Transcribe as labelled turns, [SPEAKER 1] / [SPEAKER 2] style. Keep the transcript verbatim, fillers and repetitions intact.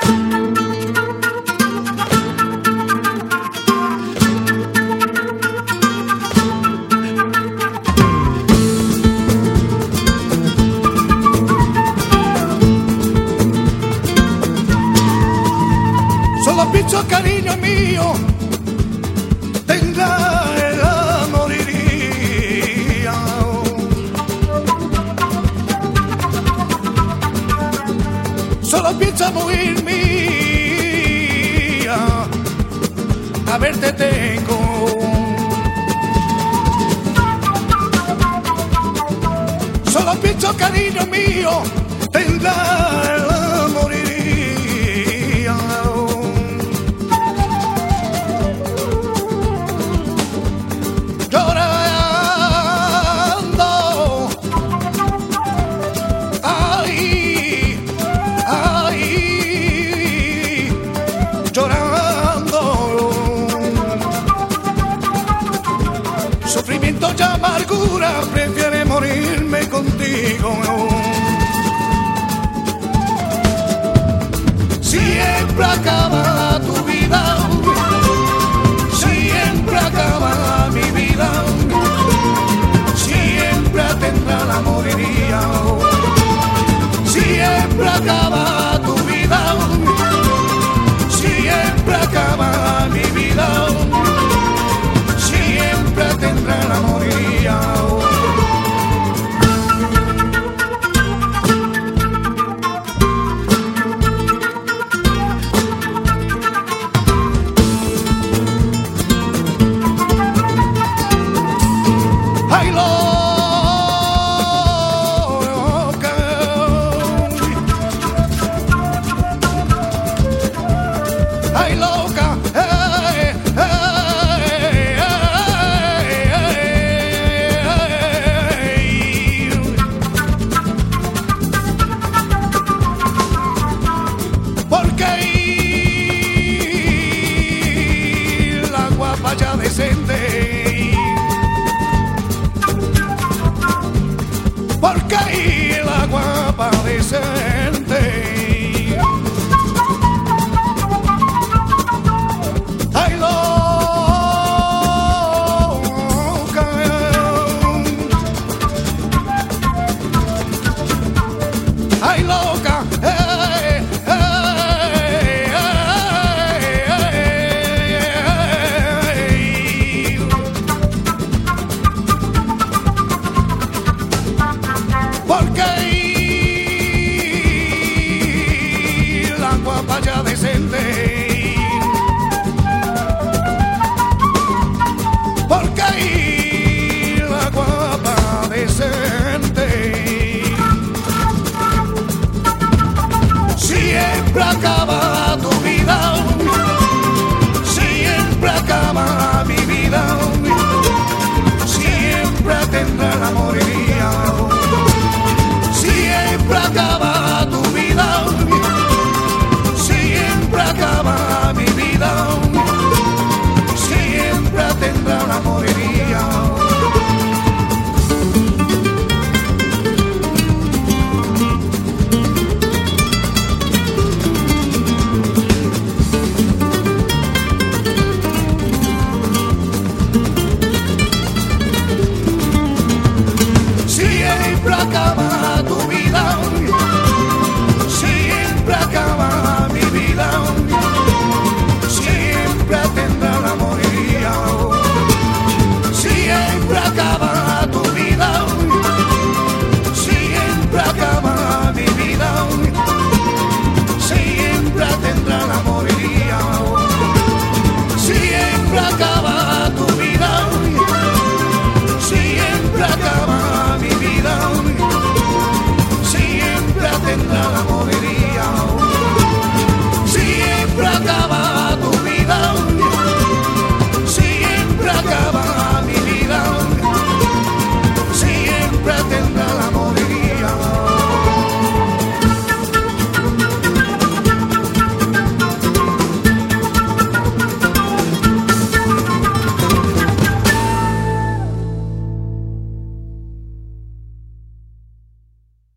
[SPEAKER 1] Solo pienso, cariño mío, tendrá el moriría. Solo pienso morir mía, a verte tengo. Solo pienso, cariño mío, tendrá el moriría. Sufrimiento y amargura, prefiere morirme contigo. Siempre acaba tu vida, siempre acaba mi vida, siempre tendrá la moriría. Siempre acaba tu vida, siempre acaba mi vida, siempre tendrá la moriría. Ay, loca, ay, loca, hey, hey, hey. Porque la guapa ya decente, porque la guapa decente. Ay, loca, ay, loca, hey, hey, hey, hey. Porque la guapa ya decente, porque la guapa decente siempre acaba